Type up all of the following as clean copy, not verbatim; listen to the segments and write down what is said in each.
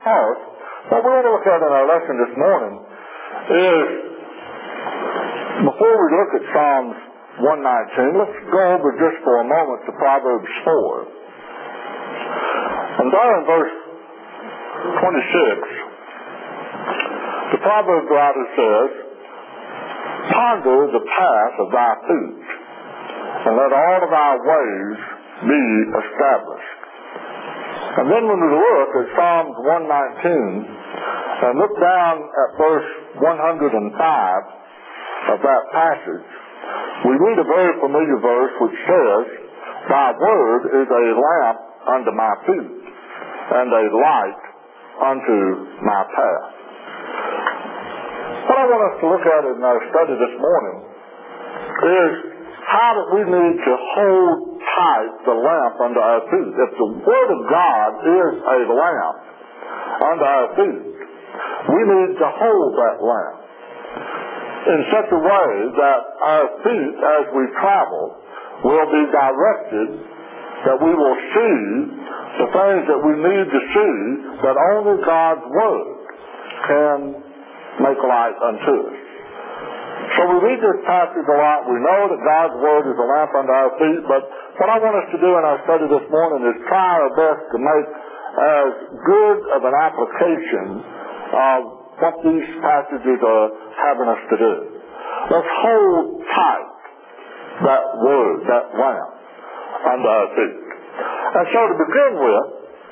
What we want to look at in our lesson this morning is, before we look at Psalms 119, let's go over just for a moment to Proverbs 4. And there in verse 26, the Proverbs writer says, "Ponder the path of thy feet, and let all of thy ways be established." And then when we look at Psalms 119 and look down at verse 105 of that passage, we read a very familiar verse which says, "Thy word is a lamp unto my feet, and a light unto my path." What I want us to look at in our study this morning is how that we need to hold tight the lamp unto our feet. If the Word of God is a lamp unto our feet, we need to hold that lamp in such a way that our feet, as we travel, will be directed, that we will see the things that we need to see, that only God's Word can make light unto us. So we read this passage a lot. We know that God's Word is a lamp unto our feet, but what I want us to do in our study this morning is try our best to make as good of an application of what these passages are having us to do. Let's hold tight that Word, that lamp, unto our feet. And so to begin with,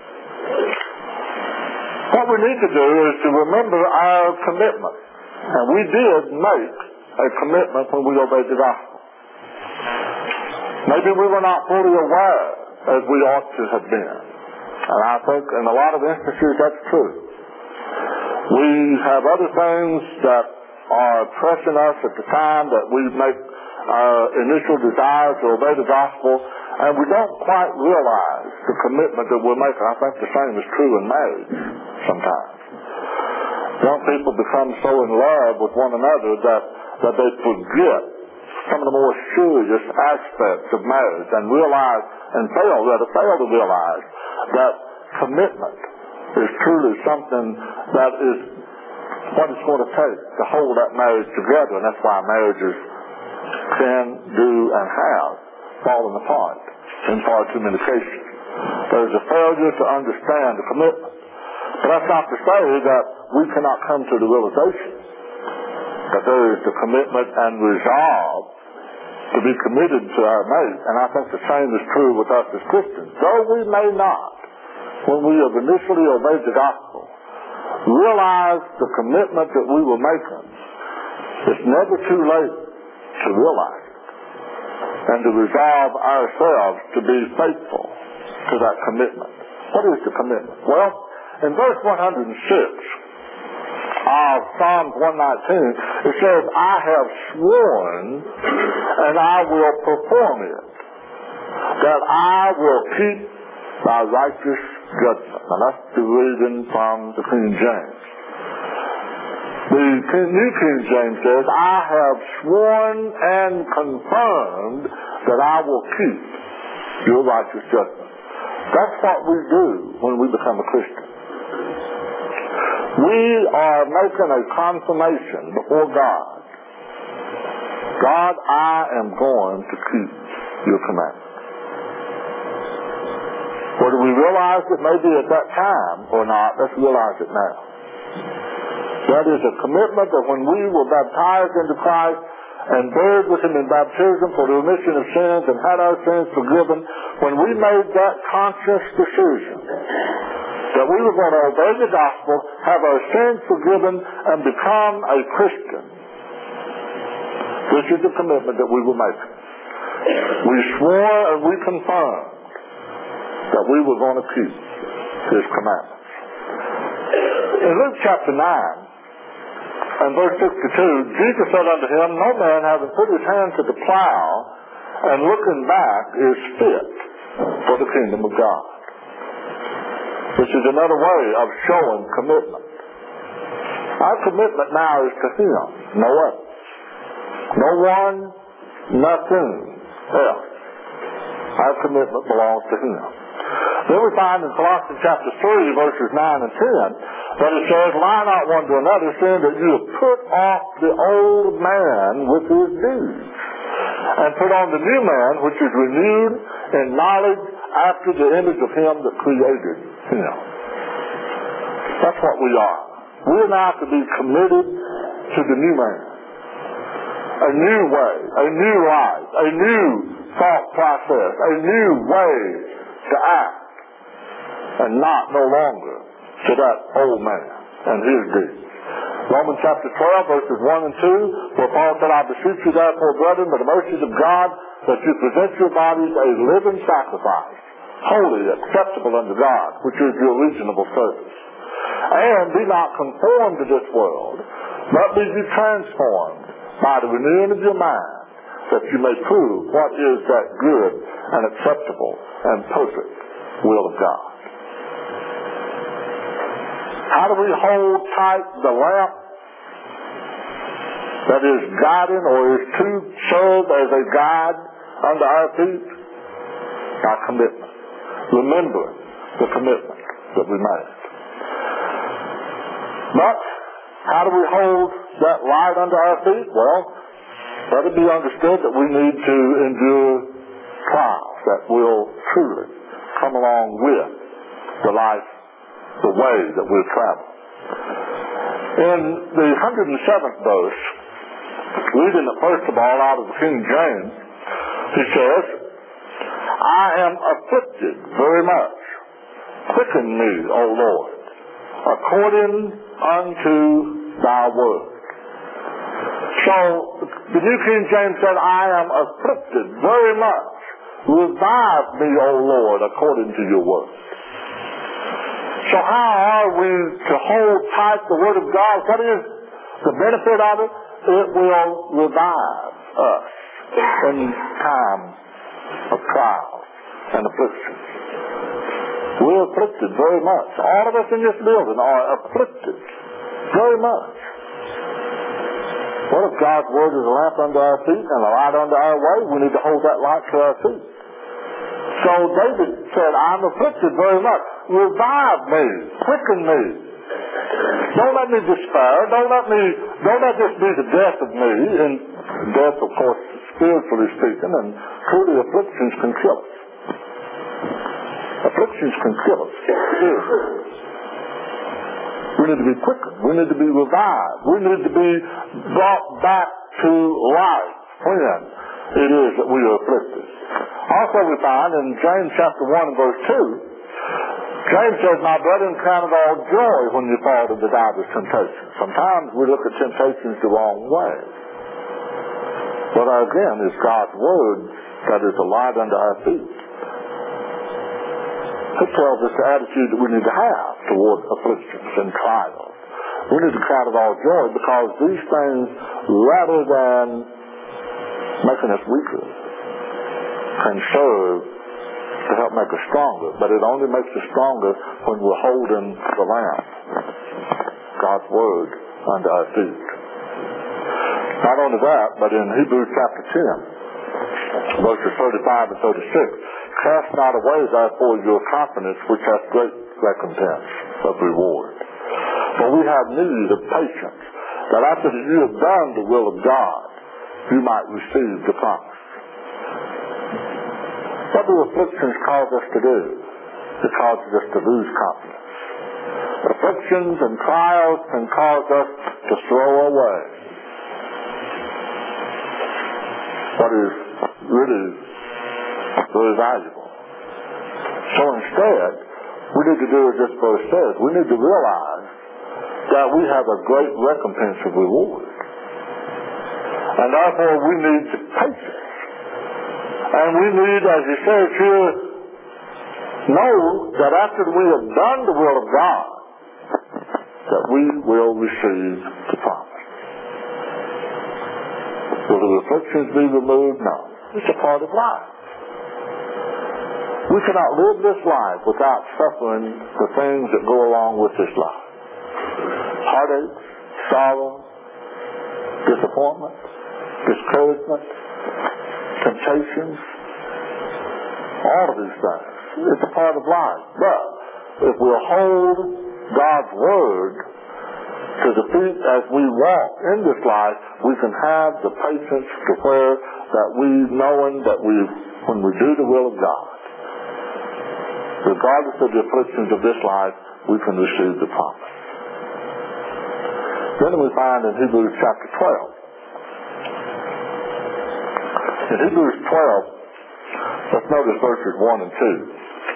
what we need to do is to remember our commitment. And we did make a commitment when we obeyed the gospel. Maybe we were not fully aware as we ought to have been. And I think in a lot of instances that's true. We have other things that are pressing us at the time that we make our initial desire to obey the gospel, and we don't quite realize the commitment that we're making. I think the same is true in marriage sometimes. Young people become so in love with one another that they forget some of the more serious aspects of marriage and realize, and fail to realize, that commitment is truly something that is what it's going to take to hold that marriage together. And that's why marriages can, do, and have fallen apart in far too many cases. There's a failure to understand the commitment. But that's not to say that we cannot come to the realization that there is the commitment and resolve to be committed to our mate. And I think the same is true with us as Christians. Though we may not, when we have initially obeyed the gospel, realize the commitment that we were making, it's never too late to realize it and to resolve ourselves to be faithful to that commitment. What is the commitment? Well, in verse 106 of Psalms 119, it says, "I have sworn, and I will perform it, that I will keep thy righteous judgment." And that's the reading from the King James. The New King James says, "I have sworn and confirmed that I will keep your righteous judgment." That's what we do when we become a Christian. We are making a confirmation before God. God, I am going to keep your commandments. Whether we realize it maybe at that time or not, let's realize it now. That is a commitment that when we were baptized into Christ and buried with Him in baptism for the remission of sins and had our sins forgiven, when we made that conscious decision that we were going to obey the gospel, have our sins forgiven, and become a Christian, this is the commitment that we were making. We swore and we confirmed that we were going to keep His commandments. In Luke chapter 9 and verse 62, Jesus said unto him, "No man having put his hand to the plow and looking back is fit for the kingdom of God." Which is another way of showing commitment. Our commitment now is to Him, no other. No one, nothing else. Our commitment belongs to Him. Then we find in Colossians chapter 3, verses 9 and 10, that it says, lie not one to another, saying that you have put off the old man with his deeds, and put on the new man, which is renewed in knowledge after the image of him that created him. That's what we are. We're now to be committed to the new man. A new way, a new life, a new thought process, a new way to act, and not no longer to that old man and his deeds. Romans chapter 12, verses 1 and 2, where Paul said, I beseech you therefore, brethren, by the mercies of God, that you present your bodies a living sacrifice, holy, acceptable unto God, which is your reasonable service. And be not conformed to this world, but be ye transformed by the renewing of your mind, that you may prove what is that good and acceptable and perfect will of God. How do we hold tight the lamp that is guiding or is to serve as a guide under our feet? Our commitment. Remembering the commitment that we made. But how do we hold that light under our feet? Well, let it be understood that we need to endure trials that will truly come along with the life, the way that we'll travel. In the 107th verse, reading it first of all out of the King James, he says, I am afflicted very much. Quicken me, O Lord, according unto thy word. So, the New King James said, I am afflicted very much. Revive me, O Lord, according to your word. So how are we to hold tight the word of God? What is the benefit of it? It will revive us in times of trials and affliction. We're afflicted very much. All of us in this building are afflicted very much. What if God's word is a lamp under our feet and a light under our way? We need to hold that light to our feet. So David said, I'm afflicted very much. Revive me. Quicken me. Don't let me despair. Don't let this be the death of me. And death, of course, spiritually speaking, and truly afflictions can kill us. Afflictions can kill us. We need to be quickened. We need to be revived. We need to be brought back to life when it is that we are afflicted. Also we find in James chapter 1 and verse 2, James says, my brethren, count it all joy when you fall into divers temptations. Sometimes we look at temptations the wrong way. But again, it's God's word that is a light under our feet. It tells us the attitude that we need to have toward afflictions and trials. We need to count it all joy because these things, rather than making us weaker, can serve to help make us stronger. But it only makes us stronger when we're holding the lamp, God's word, under our feet. Not only that, but in Hebrews chapter 10, verses 35 and 36, cast not away therefore your confidence, which hath great recompense of reward. For we have need of patience, that after that you have done the will of God, you might receive the promise. What do afflictions cause us to do? It causes us to lose confidence. Afflictions and trials can cause us to throw away what is really very valuable. So instead, we need to do as this verse says. We need to realize that we have a great recompense of reward. And therefore we need patience. And we need, as he says here, know that after we have done the will of God, that we will receive the promise. Will the afflictions be removed? No. It's a part of life. We cannot live this life without suffering the things that go along with this life. Heartache, sorrow, disappointment, discouragement, temptations, all of these things It's a part of life. But if we'll hold God's Word to the feet as we walk in this life, we can have the patience to where that we, knowing that when we do the will of God, regardless of the afflictions of this life, we can receive the promise. Then we find in Hebrews chapter 12. In Hebrews 12, let's notice verses 1 and 2.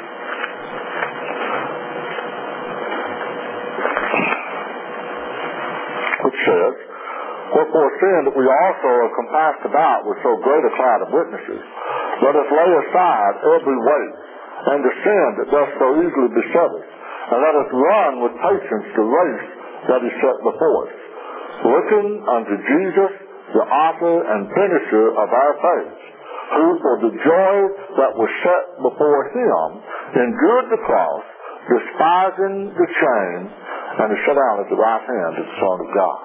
Which says, "Wherefore, seeing that we also are compassed about with so great a cloud of witnesses, let us lay aside every weight and the sin that doth so easily beset us, and let us run with patience the race that is set before us, looking unto Jesus, the author and finisher of our faith, who for the joy that was set before him endured the cross, despising the shame, and is set down at the right hand of the Son of God."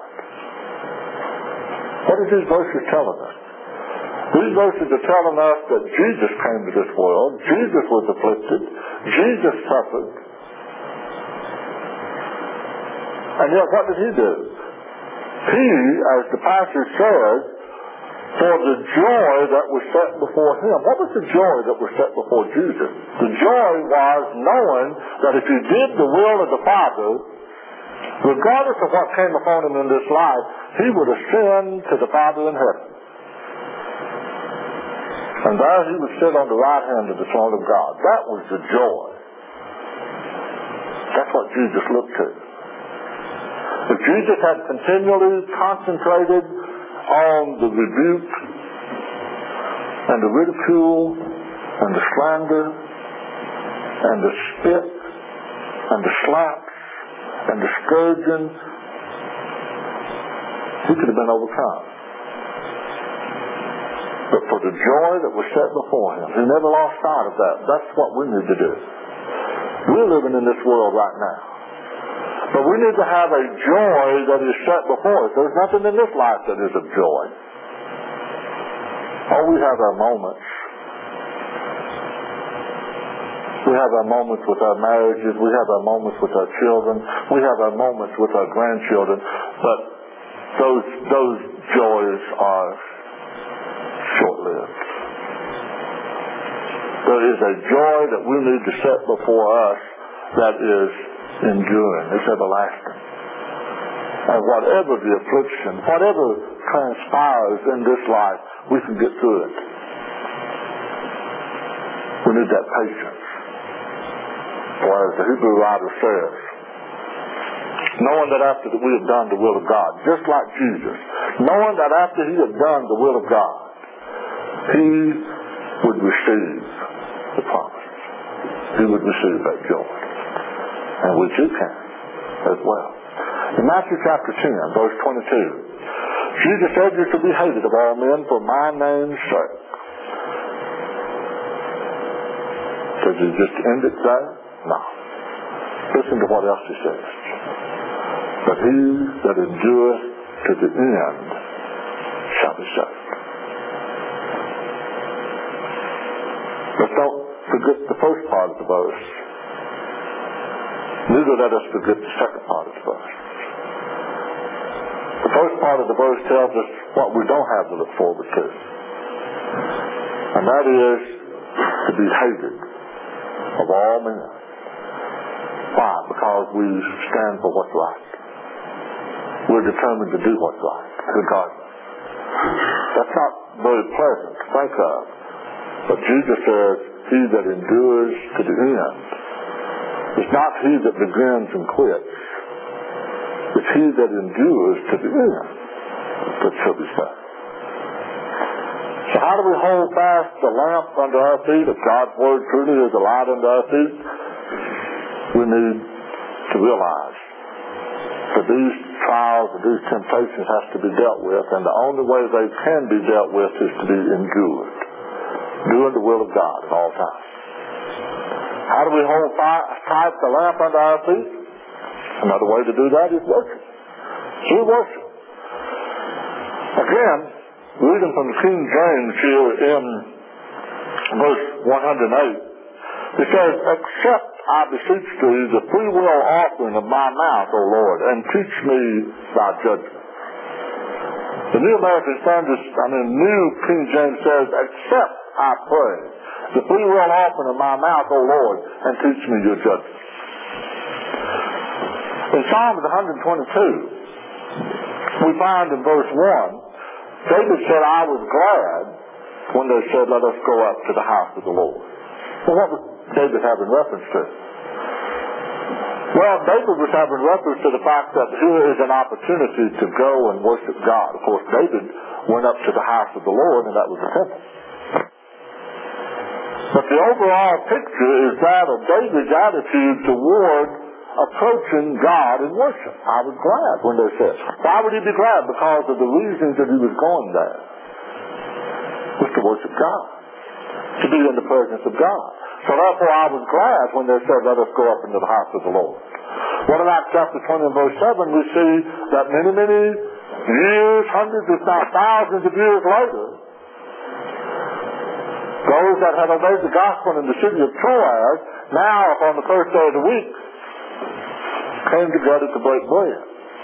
What are these verses telling us? These verses are telling us that Jesus came to this world, Jesus was afflicted, Jesus suffered, and yet what did he do? He, as the passage says, for the joy that was set before him. What was the joy that was set before Jesus? The joy was knowing that if he did the will of the Father, regardless of what came upon him in this life, he would ascend to the Father in heaven. And there he would sit on the right hand of the Son of God. That was the joy. That's what Jesus looked to. If Jesus had continually concentrated on the rebuke and the ridicule and the slander and the spit and the slaps and the scourging, he could have been overcome. But for the joy that was set before him, he never lost sight of that. That's what we need to do. We're living in this world right now. But we need to have a joy that is set before us. There's nothing in this life that is of joy. Oh, we have our moments. We have our moments with our marriages. We have our moments with our children. We have our moments with our grandchildren. But those joys are short-lived. There is a joy that we need to set before us that is enduring. It's everlasting. And whatever the affliction, whatever transpires in this life, we can get through it. We need that patience. For as the Hebrew writer says, knowing that after we have done the will of God, just like Jesus, knowing that after he had done the will of God, he would receive the promise. He would receive that joy. And which you can as well. In Matthew chapter 10, verse 22, Jesus said, "You shall be hated of all men for my name's sake." Does he just end it there? No. Listen to what else he says. "But he that endureth to the end shall be saved." But don't forget the first part of the verse. Neither let us forget the second part of the verse. The first part of the verse tells us what we don't have to look forward to. And that is to be hated of all men. Why? Because we stand for what's right. We're determined to do what's right, regardless. That's not very pleasant to think of. But Jesus says, "He that endures to the end." It's not he that begins and quits. It's he that endures to the end that shall be saved. So how do we hold fast the lamp under our feet? If God's Word truly is a light under our feet, we need to realize that these trials and these temptations have to be dealt with, and the only way they can be dealt with is to be endured, doing the will of God at all times. How do we hold tight the lamp under our feet? Another way to do that is worship. Through worship. Again, reading from the King James here in verse 108, He says, accept, I beseech thee, the freewill offering of my mouth, O Lord, and teach me thy judgment. The New King James says, accept, I pray, the freewill offering of my mouth, O Lord, and teach me your judgment. In Psalms 122, we find in verse 1, David said, I was glad when they said, let us go up to the house of the Lord. Well, what was David having reference to? Well, David was having reference to the fact that here is an opportunity to go and worship God. Of course, David went up to the house of the Lord, and that was the temple. But the overall picture is that of David's attitude toward approaching God in worship. I was glad when they said. Why would he be glad? Because of the reasons that he was going there. Was to worship God. To be in the presence of God. So therefore I was glad when they said, let us go up into the house of the Lord. Well, in Acts chapter 20 and verse 7, we see that many, many years, hundreds if not thousands of years later, those that had obeyed the gospel in the city of Troas, now upon the first day of the week, came together to break bread.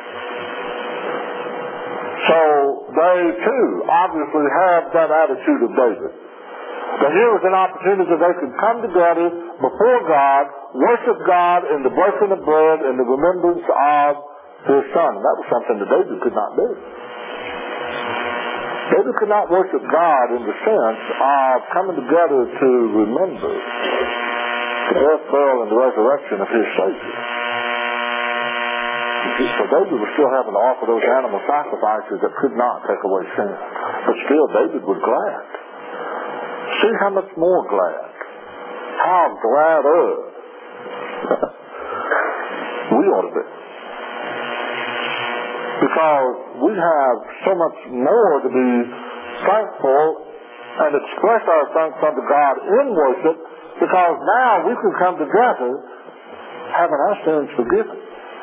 So they too obviously have that attitude of David. That here was an opportunity that they could come together before God, worship God in the breaking of bread and the remembrance of his son. And that was something that David could not do. David could not worship God in the sense of coming together to remember the death, burial, and the resurrection of his Savior. So David was still having to offer those animal sacrifices that could not take away sin. But still, David was glad. See how much more glad. How gladder we ought to be. Because we have so much more to be thankful and express our thanks unto God in worship, because now we can come together having our sins forgiven.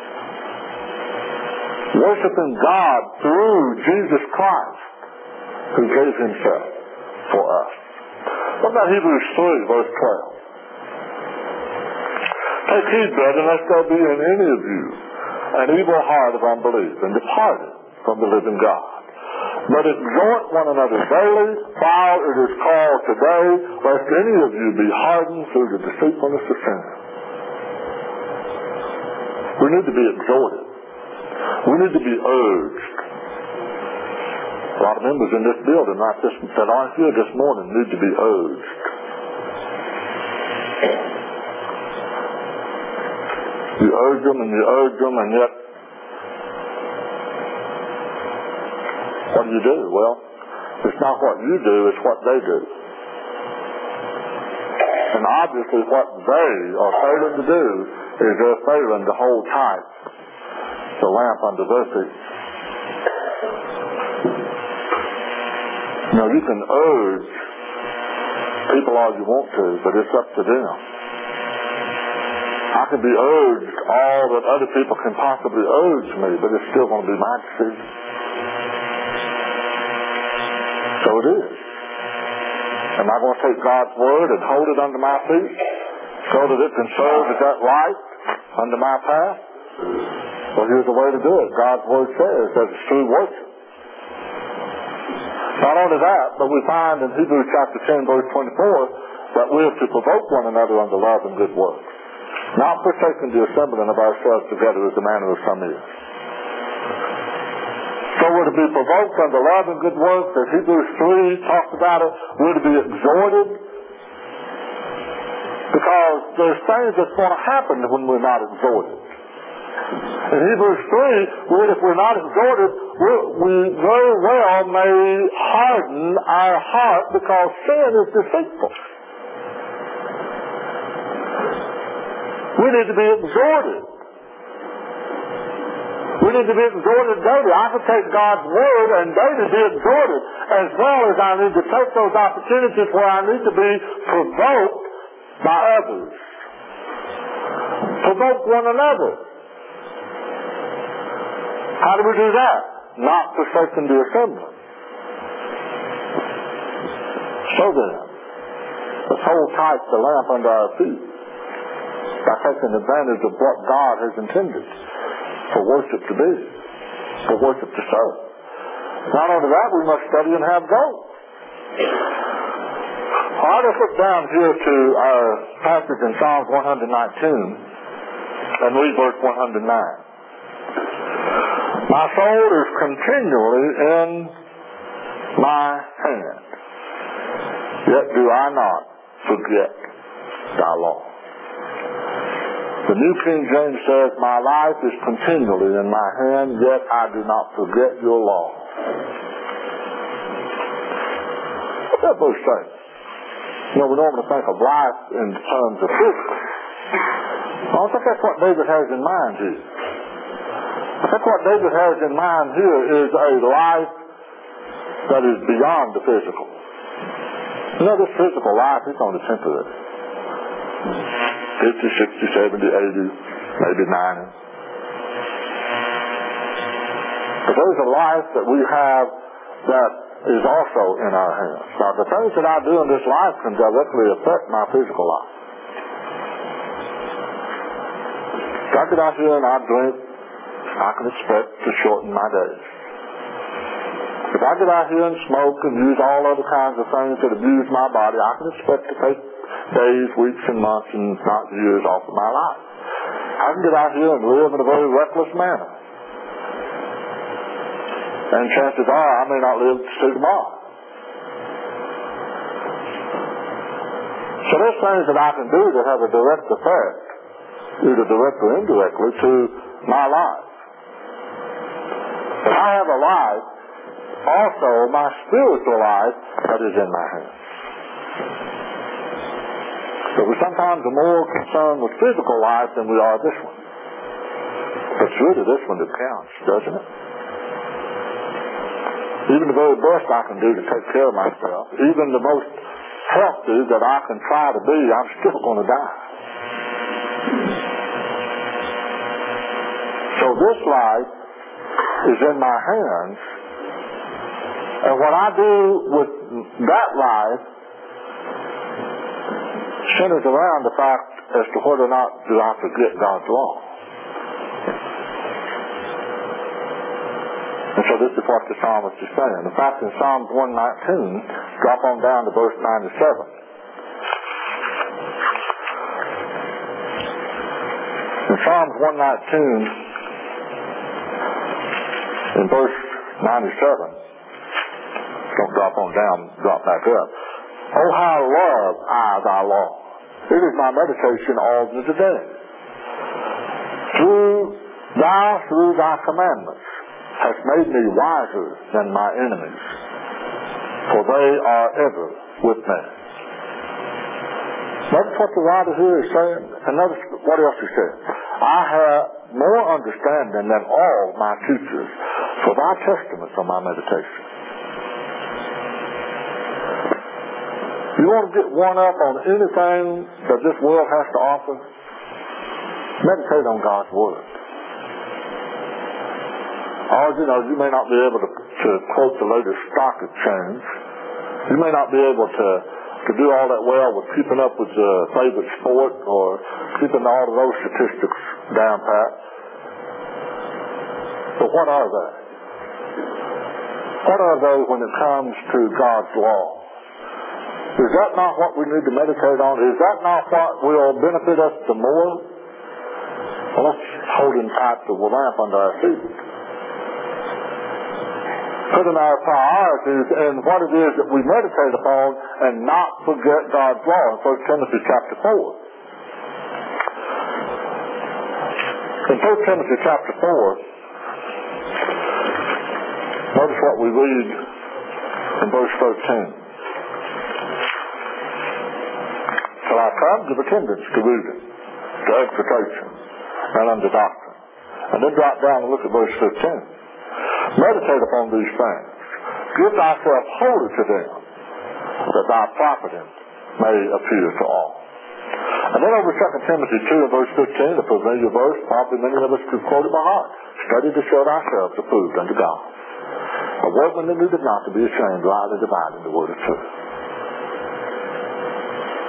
Worshiping God through Jesus Christ, who gave himself for us. What about Hebrews 3, verse 12? Take heed, brethren, lest there be in any of you an evil heart of unbelief, and departed from the living God. But exhort one another daily, while it is called today, lest any of you be hardened through the deceitfulness of sin. We need to be exhorted. We need to be urged. A lot of members in this building that aren't here this morning need to be urged. You urge them and you urge them, and yet what do? Well, it's not what you do, it's what they do. And obviously what they are failing to do is they're failing to hold tight the lamp under their feet. Now, you can urge people all you want to, but it's up to them. I can be urged all that other people can possibly urge me, but it's still going to be my decision. So it is. Am I going to take God's word and hold it under my feet so that it can serve as that light under my path? Well, here's the way to do it. God's word says that it's true worship. Not only that, but we find in Hebrews chapter 10, verse 24, that we are to provoke one another unto love and good works, not forsaking the assembling of ourselves together as the manner of some is. So we're to be provoked unto love and good works, as Hebrews 3 talks about it. We're to be exhorted, because there's things that's going to happen when we're not exhorted. In Hebrews 3, if we're not exhorted, we very well may harden our heart, because sin is deceitful. We need to be exhorted. We need to be exhorted daily. I can take God's word and daily be exhorted, as well as I need to take those opportunities where I need to be provoked by others. Provoke one another. How do we do that? Not forsaking the assembly. So then, Let's hold tight the lamp under our feet by taking advantage of what God has intended for worship to be, for worship to serve. Not only that, we must study and have goals. All right, let's look down here to our passage in Psalms 119 and read verse 109. My soul is continually in my hand, yet do I not forget thy law. The New King James says, my life is continually in my hand, yet I do not forget your law. What's that verse say? You know, we normally think of life in terms of physical. I don't think that's what David has in mind here. I think what David has in mind here is a life that is beyond the physical. You know, this physical life is only temporary. 50, 60, 70, 80, maybe 90. But there's a life that we have that is also in our hands. Now, the things that I do in this life can directly affect my physical life. If I get out here and I drink, I can expect to shorten my days. If I get out here and smoke and use all other kinds of things that abuse my body, I can expect to take days, weeks, and months, and not years off of my life. I can get out here and live in a very reckless manner. And chances are I may not live to see tomorrow. So there's things that I can do that have a direct effect, either directly or indirectly, to my life. But I have a life, also my spiritual life, that is in my hands. So we sometimes are more concerned with physical life than we are this one. But it's really this one that counts, doesn't it? Even the very best I can do to take care of myself, even the most healthy that I can try to be, I'm still going to die. So this life is in my hands, and what I do with that life centers around the fact as to whether or not do I forget God's law. And so this is what the psalmist is saying. In fact, in Psalms 119, drop on down to verse 97. In Psalms 119, in verse 97, don't drop on down, drop back up. Oh, how love I thy law. It is my meditation all the day. Through thy commandments hast made me wiser than my enemies, for they are ever with me. Notice what the writer here is saying, and notice what else he said. I have more understanding than all my teachers, for thy testaments are my meditation. You want to get one up on anything that this world has to offer? Meditate on God's Word. You may not be able to quote the latest stock exchange. You may not be able to do all that well with keeping up with your favorite sport or keeping all of those statistics down pat. But what are they? What are they when it comes to God's law? Is that not what we need to meditate on? Is that not what will benefit us the more? Well, let's hold in tight the lamp under our feet. Putting our priorities in what it is that we meditate upon and not forget God's law in 1 Timothy chapter 4. In 1 Timothy chapter 4, notice what we read in verse 13. Till I come, give attendance to reading, to exhortation, and unto doctrine. And then drop down and look at verse 15. Meditate upon these things. Give thyself wholly to them, that thy profiting may appear to all. And then over 2 Timothy 2 and verse 15, a familiar verse, probably many of us could quote it by heart. Study to show thyself approved unto God. A workman that needeth not to be ashamed, rightly dividing the word of truth.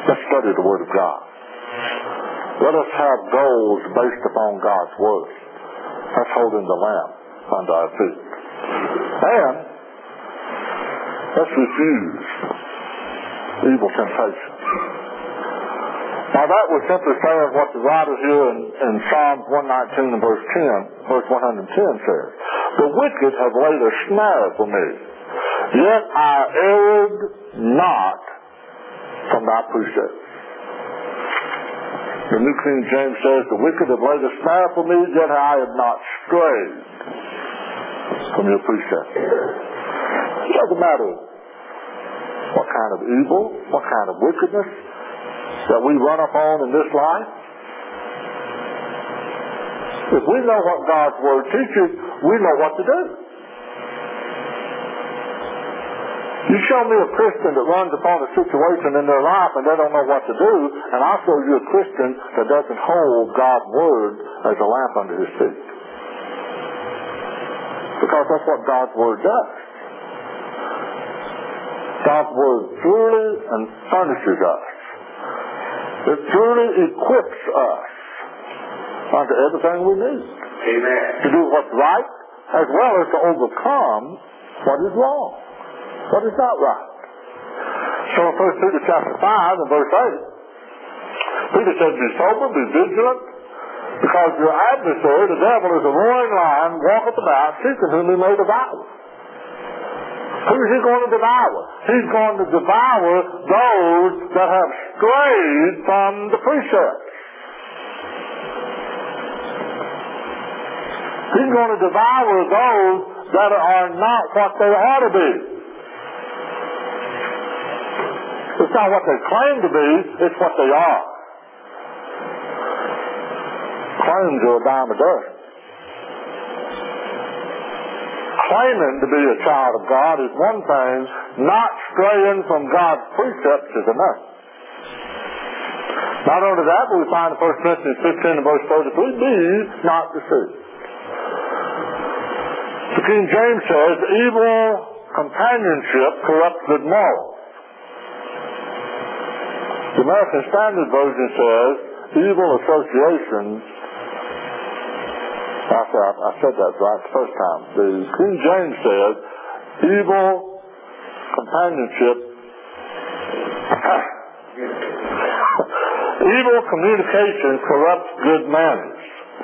Let's study the Word of God. Let us have goals based upon God's Word. That's holding the lamp under our feet. And let's refuse evil temptation. Now that was simply saying what the writer here in Psalms 119 and verse 110 says. The wicked have laid a snare for me, yet I erred not from thy precepts. The New King James says, the wicked have laid a snare for me, yet I have not strayed from your precepts. It doesn't matter what kind of evil, what kind of wickedness that we run upon in this life. If we know what God's Word teaches, we know what to do. You show me a Christian that runs upon a situation in their life and they don't know what to do, and I'll show you a Christian that doesn't hold God's Word as a lamp under his feet. Because that's what God's Word does. God's Word truly and furnishes us. It truly equips us unto everything we need. Amen. To do what's right, as well as to overcome what is wrong. What is not right? So in 1 Peter chapter 5 and verse 8, Peter says, be sober, be vigilant, because your adversary, the devil, is a roaring lion, walketh about, seeking whom he may devour. Who is he going to devour? He's going to devour those that have strayed from the precepts. He's going to devour those that are not what they ought to be. It's not what they claim to be, it's what they are. Claims are a dime a dozen. Claiming to be a child of God is one thing, not straying from God's precepts is another. Not only that, but we find in 1 Corinthians 15 and verse 33, be not deceived. The King James says, evil companionship corrupts good morals. The American Standard Version says, evil associations. I said that right the first time. The King James says, evil companionship, evil communication corrupts good manners.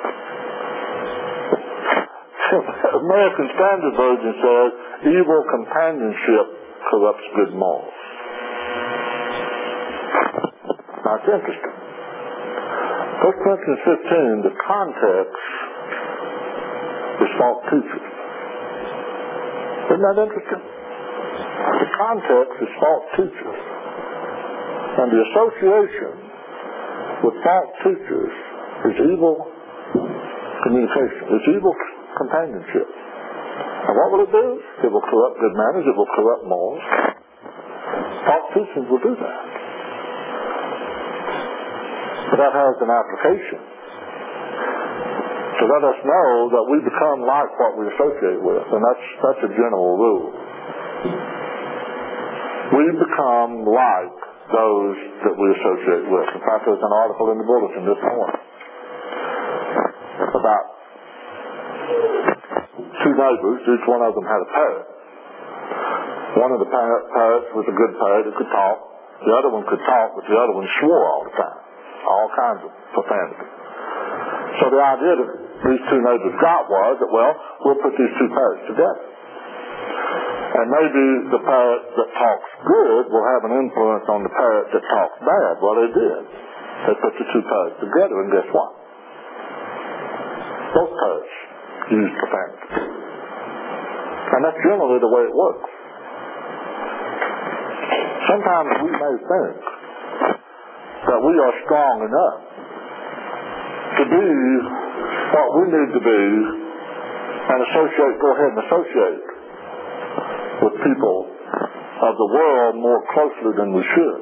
American Standard Version says, evil companionship corrupts good morals. Now it's interesting. 1 Corinthians 15, the context is false teachers. Isn't that interesting? The context is false teachers. And the association with false teachers is evil communication. It's evil companionship. And what will it do? It will corrupt good manners. It will corrupt morals. False teachings will do that. But that has an application to let us know that we become like what we associate with, and that's a general rule. We become like those that we associate with. In fact, there's an article in the bulletin this morning about two neighbors. Each one of them had a parrot. One of the parrots was a good parrot. It could talk. The other one could talk, but the other one swore all the time. All kinds of profanity. So the idea that these two neighbors got was that, well, we'll put these two parrots together. And maybe the parrot that talks good will have an influence on the parrot that talks bad. Well, they did. They put the two parrots together, and guess what? Both parrots used profanity. And that's generally the way it works. Sometimes we may think that we are strong enough to be what we need to be and go ahead and associate with people of the world more closely than we should.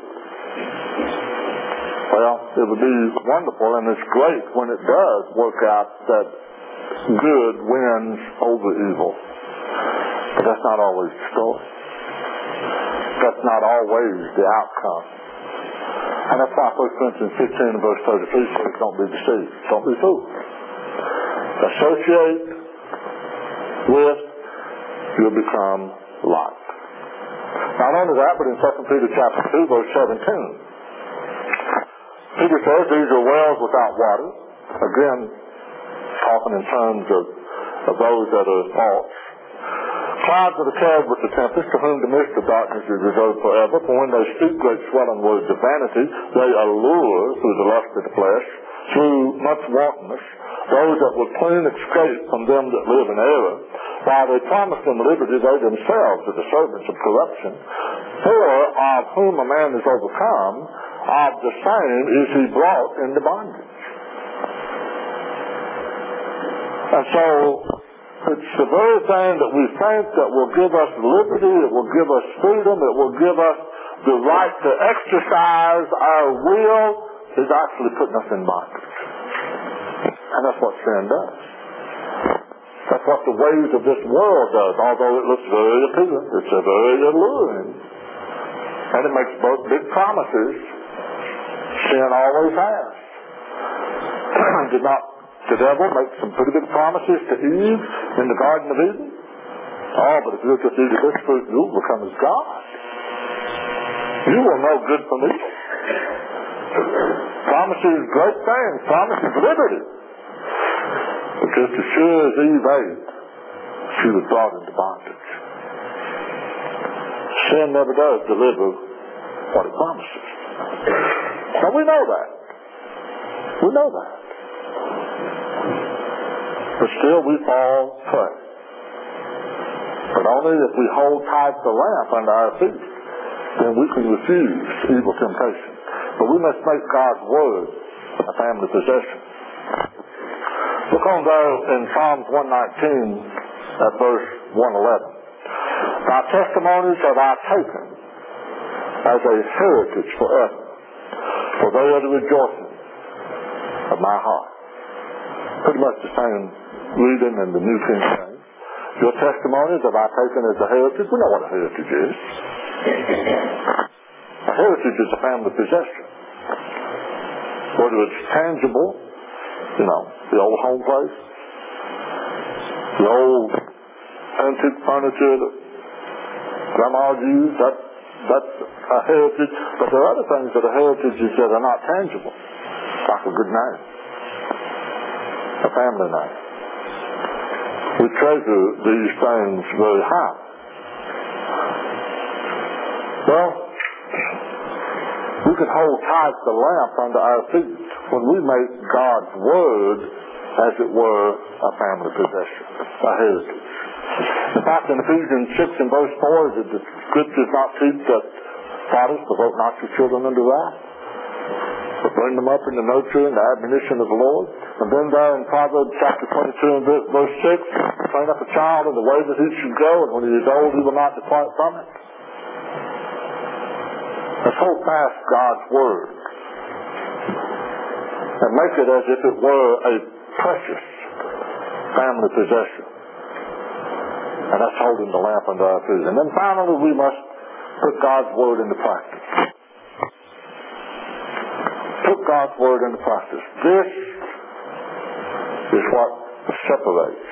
Well, it would be wonderful, and it's great when it does work out that good wins over evil. But that's not always the story. That's not always the outcome. And that's why 1 Corinthians 15 and verse 33 says, don't be deceived. Don't be fooled. Associate with, you'll become like. Not only that, but in 2 Peter chapter 2, verse 17, Peter says these are wells without water. Again, talking in terms of those that are false. Clouds that are carried with the tempest, to whom the mist of darkness is reserved forever. For when they speak great swelling words of vanity, they allure through the lust of the flesh, through much wantonness, those that will clean escape from them that live in error, while they promise them liberty, they themselves are the servants of corruption. For of whom a man is overcome, of the same is he brought into bondage. And so, it's the very thing that we think that will give us liberty, it will give us freedom, it will give us the right to exercise our will, is actually putting us in bondage. And that's what sin does. That's what the ways of this world does, although it looks very appealing. It's very alluring. And it makes both big promises. Sin always has. Did not the devil make some pretty big promises to Eve in the Garden of Eden? Oh, but if you just eat of this fruit, you'll become as God. You will know good from evil. Promises great things. Promises liberty. But just as sure as Eve ate, she was brought into bondage. Sin never does deliver what it promises. Now we know that. We know that. But still we fall prey. But only if we hold tight the lamp under our feet, then we can refuse evil temptation. But we must make God's word a family possession. Look on there in Psalms 119 at verse 111. Thy testimonies have I taken as a heritage forever, for they are the rejoicing of my heart. Pretty much the same reading in the New King James. Your testimonies have I taken as a heritage. We know what a heritage is. A heritage is a family possession. Whether it's tangible, the old home place, the old antique furniture that Grandma used, that's a heritage. But there are other things that are heritages that are not tangible, like a good name, a family name. We treasure these things very high. Well, we can hold tight the lamp under our feet when we make God's word, as it were, a family possession, a heritage. In fact, in Ephesians 6 and verse 4, the scriptures not teach that fathers provoke not your children unto wrath, but bring them up in the nurture and the admonition of the Lord. And then there in Proverbs chapter 22 and verse 6, train up a child in the way that he should go, and when he is old he will not depart from it. Let's hold fast God's word and make it as if it were a precious family possession. And that's holding the lamp under our feet. And then finally we must put God's word into practice. Put God's word into practice. This is what separates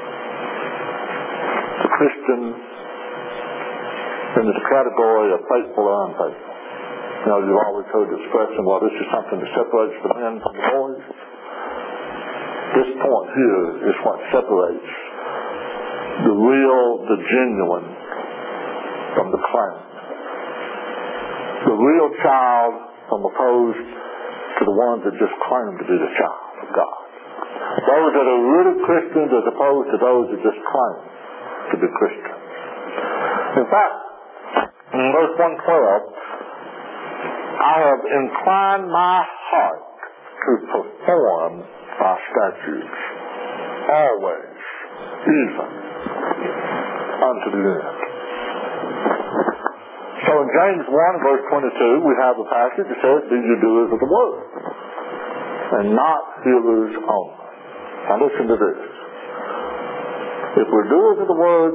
the Christian into the category of faithful or unfaithful. You've always heard the expression, well, this is something that separates the men from the boys. This point here is what separates the real, the genuine from the claim. The real child from opposed to the ones that just claim to be the child of God. Those that are really Christians as opposed to those that just claim to be Christians. In fact, in verse 112, I have inclined my heart to perform thy statutes, always, even unto the end. So in James 1 verse 22 we have a passage that says, be ye doers of the word, and not hearers only. Now listen to this. If we're doers of the word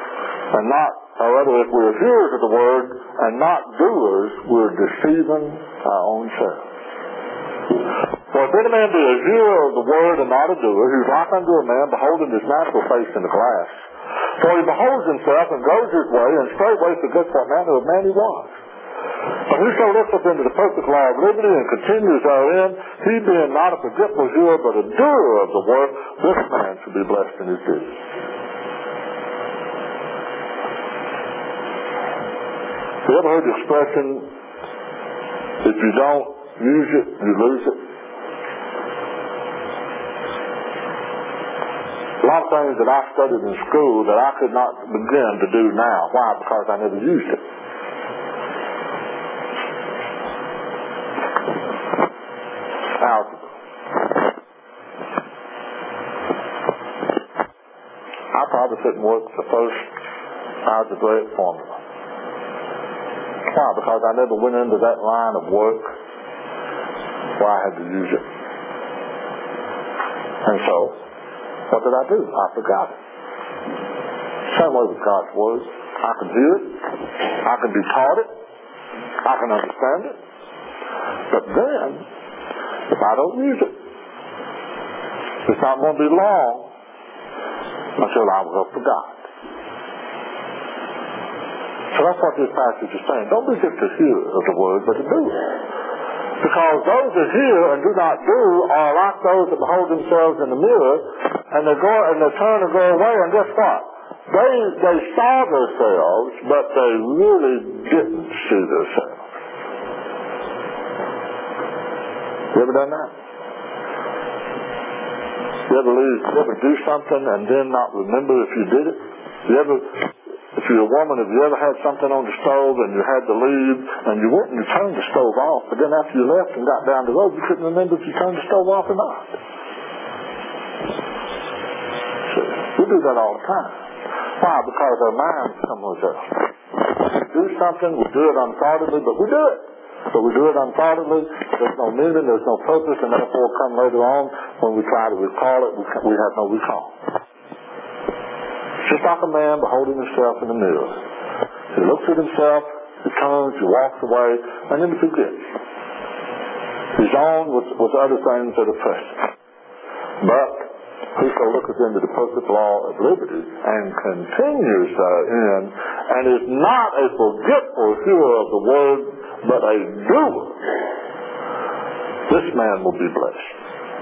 and not, or rather if we're hearers of the word and not doers, we're deceiving our own self. For if any man be a hearer of the word and not a doer, he is like unto a man beholding his natural face in the glass. For he beholds himself and goes his way, and straightway forgets what manner of man he was. But whoso looketh into the perfect law of liberty and continues therein, he being not a forgetful hearer, but a doer of the work, this man shall be blessed in his deed. You ever heard the expression, if you don't use it, you lose it? A lot of things that I studied in school that I could not begin to do now. Why? Because I never used it. Algebra. I probably couldn't work the first algebraic formula. Why? Because I never went into that line of work where I had to use it. And so, what did I do? I forgot it. Same way with God's Word. I can hear it. I can be taught it. I can understand it. But then, if I don't use it, it's not going to be long until I will have forgotten. So that's what this passage is saying. Don't be just a hearer of the Word, but a doer. Because those that hear and do not do are like those that behold themselves in the mirror, and they turn and go away, and guess what? They saw themselves, but they really didn't see themselves. You ever done that? You ever do something and then not remember if you did it? If you're a woman, have you ever had something on the stove and you had to leave and you went and you turned the stove off, but then after you left and got down the road, you couldn't remember if you turned the stove off or not? So, we do that all the time. Why? Because our minds come with us. We do something, we do it unthoughtedly, but we do it. But we do it unthoughtedly, there's no meaning, there's no purpose, and therefore come later on, when we try to recall it, we have no recall. Just like a man beholding himself in the mirror. He looks at himself, he turns, he walks away, and then he forgets. He's on with other things that are present. But whoso looketh into the perfect law of liberty and continues therein, and is not a forgetful hearer of the word, but a doer, this man will be blessed.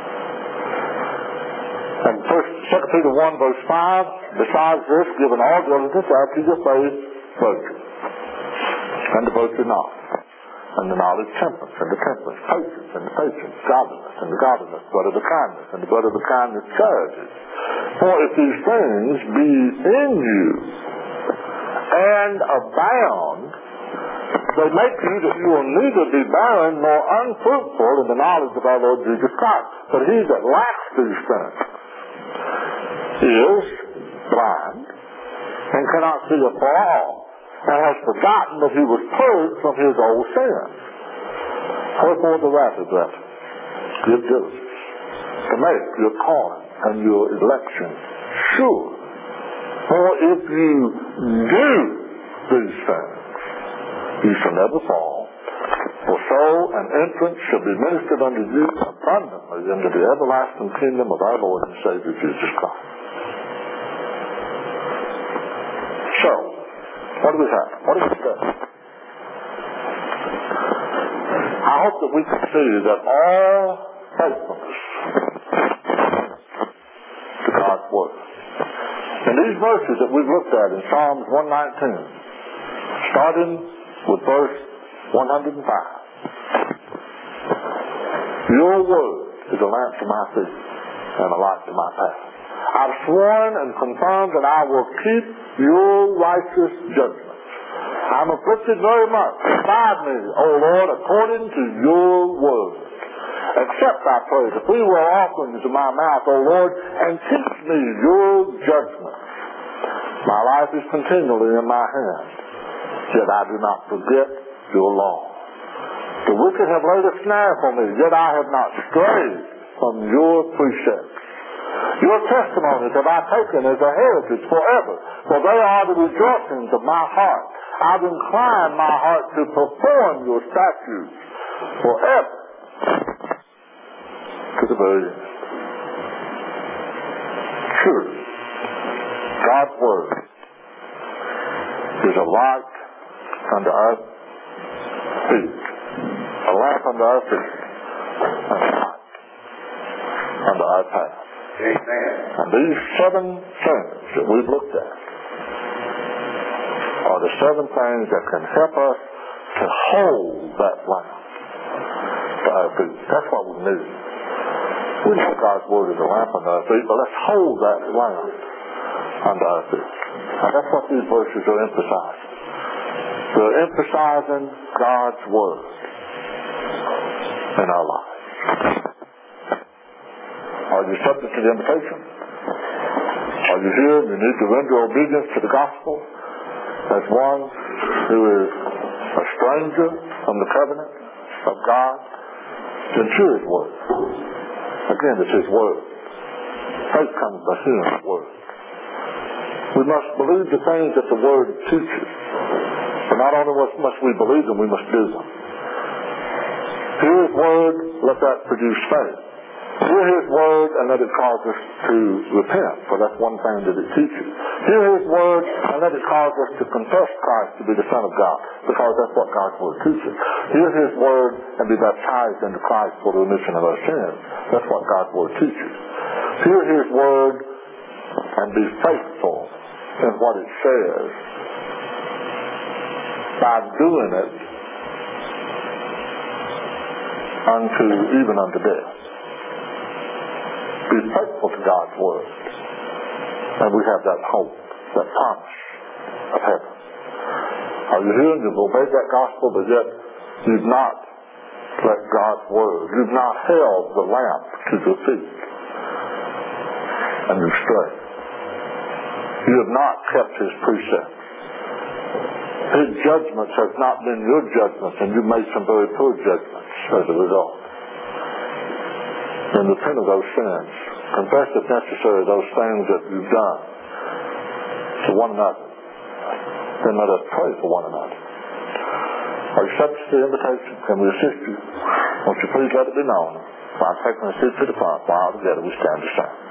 And 2 Peter 1 verse 5, besides this, given all diligence, add to your faith virtue, and the virtue knowledge, and the knowledge temperance, and the temperance patience, and the patience godliness, and the godliness blood of the kindness, and the blood of the kindness charity. For if these things be in you and abound, they make you that you will neither be barren nor unfruitful in the knowledge of our Lord Jesus Christ. But he that lacks these things is blind and cannot see afar off, and has forgotten that he was purged from his old sins. Wherefore the wrath of that, give diligence to make your calling and your election sure. For if you do these things, you shall never fall. For so an entrance shall be ministered unto you abundantly into the everlasting kingdom of our Lord and Savior Jesus Christ. So, what do we have? What do we say? I hope that we can see that all faithfulness to God's Word. And these verses that we've looked at in Psalms 119, starting with verse 105. Your Word is a lamp to my feet and a light to my path. I've sworn and confirmed that I will keep your righteous judgments. I'm afflicted very much. Guide me, O Lord, according to your word. Accept, I pray, the freewill offerings of my mouth, O Lord, and teach me your judgments. My life is continually in my hand, yet I do not forget your law. The wicked have laid a snare for me, yet I have not strayed from your precepts. Your testimonies have I taken as a heritage forever, for they are the rejoicings of my heart. I've inclined my heart to perform your statutes. forever to the very end. Truly, God's Word is a light unto our feet, a lamp unto our feet, and a light unto our path. Amen. And these 7 things that we've looked at are the 7 things that can help us to hold that lamp to our feet. That's what we need. We know God's Word is a lamp unto our feet, but let's hold that lamp unto our feet. And that's what these verses are emphasizing. They're emphasizing God's Word in our lives. Are you subject to the invitation? Are you here and you need to render obedience to the gospel as one who is a stranger from the covenant of God? Then hear His Word. Again, it's His Word. Faith comes by hearing the Word. We must believe the things that the Word teaches. But not only must we believe them, we must do them. Hear His Word, let that produce faith. Hear His Word and let it cause us to repent, for that's one thing that it teaches. Hear His Word and let it cause us to confess Christ to be the Son of God, because that's what God's Word teaches. Hear His Word and be baptized into Christ for the remission of our sins. That's what God's Word teaches. Hear His Word and be faithful in what it says by doing it even unto death. Be faithful to God's Word. And we have that hope, that promise of heaven. Are you here and you've obeyed that gospel, but yet you've not let God's Word, you've not held the lamp to your feet, and you've strayed. You have not kept His precepts. His judgments have not been your judgments, and you've made some very poor judgments as a result. Then repent of those sins. Confess if necessary those things that you've done to one another. Then let us pray for one another. Are you subject to the invitation? Can we assist you? Won't you please let it be known by taking a seat to the front while together we stand to sing.